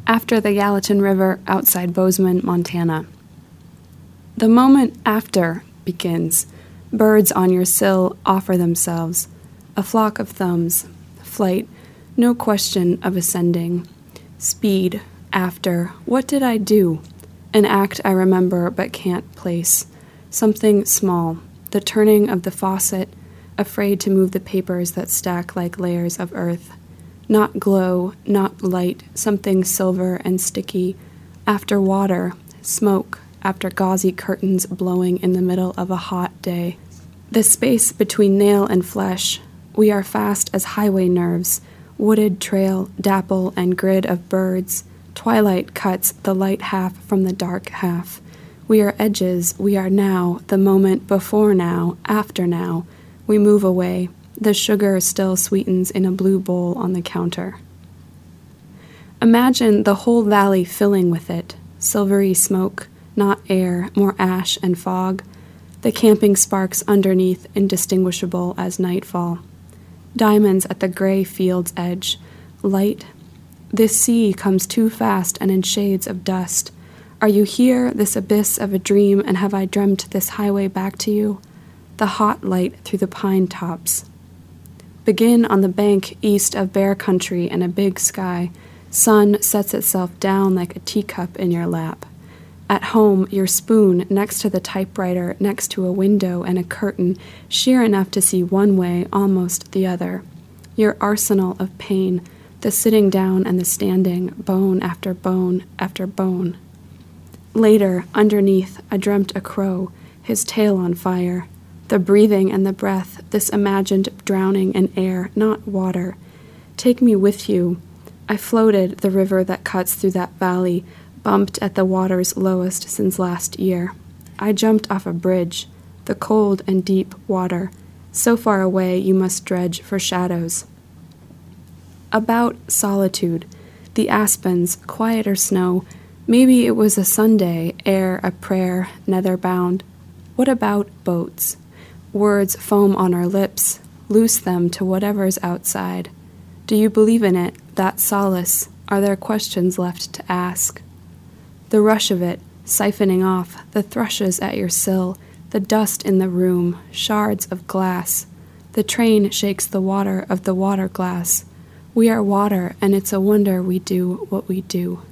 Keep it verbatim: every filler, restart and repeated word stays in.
after the Gallatin River outside Bozeman, Montana. The moment after begins. Birds on your sill offer themselves. A flock of thumbs. Flight. No question of ascending. Speed. After. What did I do? An act I remember but can't place. Something small. The turning of the faucet. Afraid to move the papers that stack like layers of earth. Not glow, not light, something silver and sticky. After water, smoke, after gauzy curtains blowing in the middle of a hot day. The space between nail and flesh. We are fast as highway nerves. Wooded trail, dapple, and grid of birds. Twilight cuts the light half from the dark half. We are edges, we are now, the moment before now, after now. We move away. The sugar still sweetens in a blue bowl on the counter. Imagine the whole valley filling with it. Silvery smoke, not air, more ash and fog. The camping sparks underneath, indistinguishable as nightfall. Diamonds at the gray field's edge. Light. This sea comes too fast and in shades of dust. Are you here, this abyss of a dream, and have I dreamt this highway back to you? The hot light through the pine tops. Begin on the bank east of Bear Country and a big sky. Sun sets itself down like a teacup in your lap. At home, your spoon next to the typewriter, next to a window and a curtain, sheer enough to see one way, almost the other. Your arsenal of pain, the sitting down and the standing, bone after bone after bone. Later, underneath, I dreamt a crow, his tail on fire. The breathing and the breath, this imagined drowning in air, not water. Take me with you. I floated the river that cuts through that valley, bumped at the water's lowest since last year. I jumped off a bridge, the cold and deep water, so far away you must dredge for shadows. About solitude, the aspens, quieter snow, maybe it was a Sunday, air a prayer, nether bound. What about boats? Words foam on our lips, loose them to whatever's outside. Do you believe in it, that solace? Are there questions left to ask? The rush of it, siphoning off, the thrushes at your sill, the dust in the room, shards of glass. The train shakes the water of the water glass. We are water, and it's a wonder we do what we do.